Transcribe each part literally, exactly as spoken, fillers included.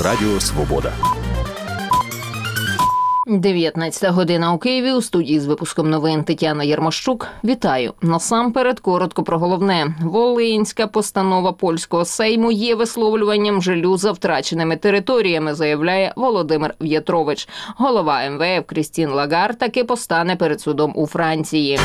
Радіо Свобода. дев'ятнадцята година у Києві. У студії з випуском новин Тетяна Єрмощук. Вітаю. Насамперед, коротко про головне. Волинська постанова польського Сейму є висловлюванням жалю за втраченими територіями, заявляє Володимир В'ятрович. Голова ем ве еф Крістін Лагард таки постане перед судом у Франції.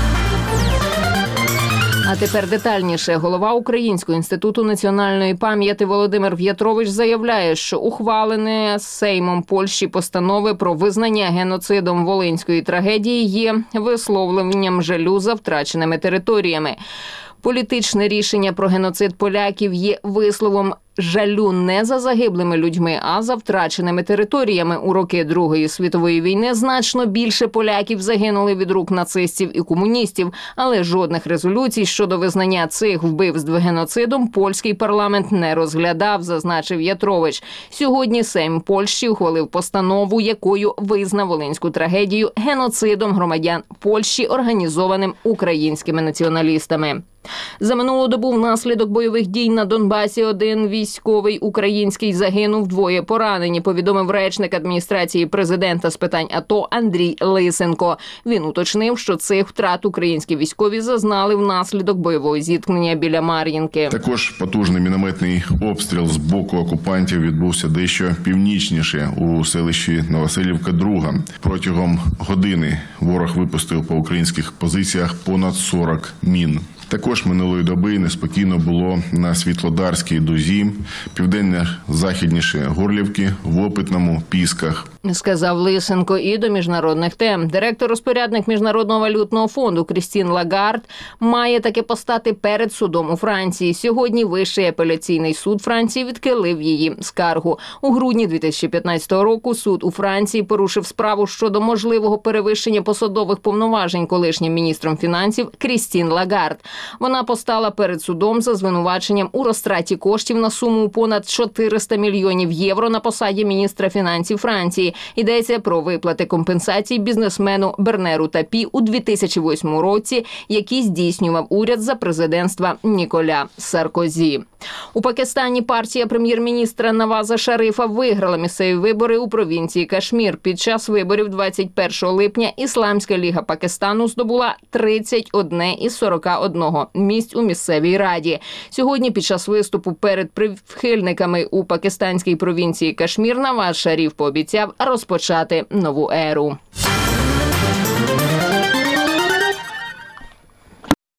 А тепер детальніше. Голова Українського інституту національної пам'яті Володимир В'ятрович заявляє, що ухвалене Сеймом Польщі постанови про визнання геноцидом волинської трагедії є висловленням жалю за втраченими територіями. Політичне рішення про геноцид поляків є висловом жалю не за загиблими людьми, а за втраченими територіями. У роки Другої світової війни значно більше поляків загинули від рук нацистів і комуністів, але жодних резолюцій щодо визнання цих вбивств геноцидом польський парламент не розглядав, зазначив В'ятрович. Сьогодні Сейм Польщі ухвалив постанову, якою визнав волинську трагедію геноцидом громадян Польщі, організованим українськими націоналістами. За минулу добу внаслідок бойових дій на Донбасі один військовий український загинув, двоє поранені, повідомив речник адміністрації президента з питань АТО Андрій Лисенко. Він уточнив, що цих втрат українські військові зазнали внаслідок бойового зіткнення біля Мар'їнки. Також потужний мінометний обстріл з боку окупантів відбувся дещо північніше у селищі Новоселівка-Друга. Протягом години ворог випустив по українських позиціях понад сорок мін. Також минулої доби неспокійно було на Світлодарській дузі, південно-західніше Горлівки, в Опитному, Пісках. Сказав Лисенко. І до міжнародних тем. Директор-розпорядник Міжнародного валютного фонду Крістін Лагард має таки постати перед судом у Франції. Сьогодні Вищий апеляційний суд Франції відхилив її скаргу. У грудні дві тисячі п'ятнадцятого року суд у Франції порушив справу щодо можливого перевищення посадових повноважень колишнім міністром фінансів Крістін Лагард. Вона постала перед судом за звинуваченням у розтраті коштів на суму понад чотириста мільйонів євро на посаді міністра фінансів Франції. Йдеться про виплати компенсацій бізнесмену Бернеру Тапі у дві тисячі восьмому році, які здійснював уряд за президентства Ніколя Саркозі. У Пакистані партія прем'єр-міністра Наваза Шарифа виграла місцеві вибори у провінції Кашмір. Під час виборів двадцять першого липня Ісламська ліга Пакистану здобула тридцять одне із сорока одного місць у місцевій раді. Сьогодні під час виступу перед прихильниками у пакистанській провінції Кашмір Наваз Шариф пообіцяв розпочати нову еру.